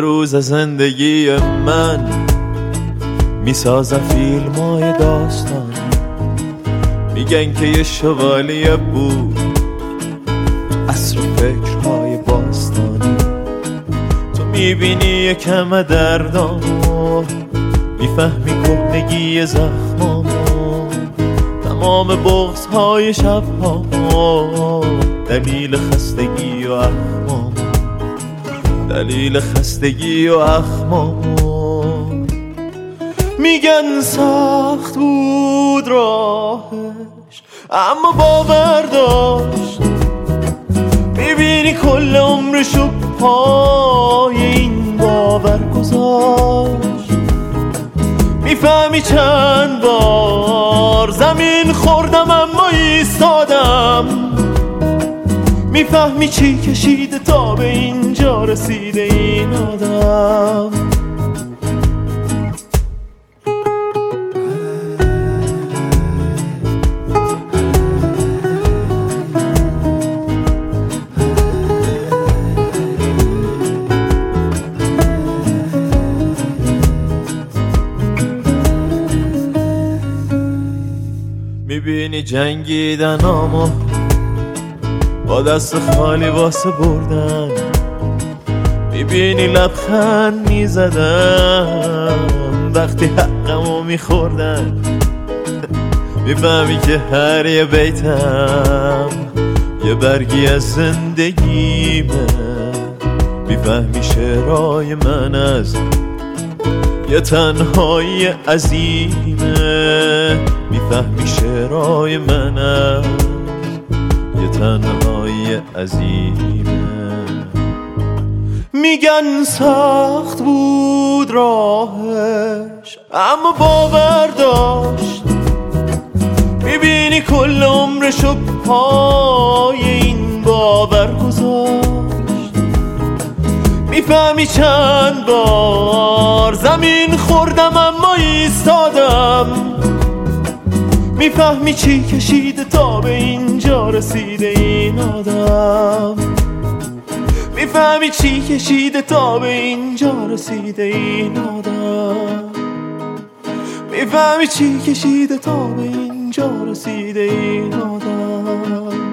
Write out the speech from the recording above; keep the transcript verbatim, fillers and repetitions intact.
روز زندگی من میسازن فیلمای داستانی، میگن که یه شوالیه بود عصر فکرهای باستانی. تو میبینی یکم دردامو، میفهمی کهنگی زخمامو، تمام بغض‌های شب‌هامو، دلیل خستگی و اخمامو، دلیل خستگی و اخمامو. میگن سخت بود راهش اما باور داشت، میبینی کل عمرشو پای این باور گذاشت. میفهمی چند بار زمین خوردم اما ایستادم، میفهمی چی کشیده تا به اینجا رسیده این آدم. میبینی جنگیدنامو با دست خالی واسه بردن، میبینی لبخند میزدم وقتی حقمو میخوردن. میفهمی که هر یه بیتم یه برگی از زندگیمه، میفهمی شعرهای من از یه تنهایی عظیمه، میفهمی شعرهای من از یه تنهایی عظیمه. میگن سخت بود راهش اما باور داشت، میبینی کل عمرشو پای این باور گذاشت. میفهمی چند بار زمین خوردم اما ایستادم، میفهمی چی کشیده تا به اینجا رسیده این آدم. میفهمی چی کشیده تا به اینجا رسیده این آدم. میفهمی چی کشیده تا به اینجا رسیده این آدم.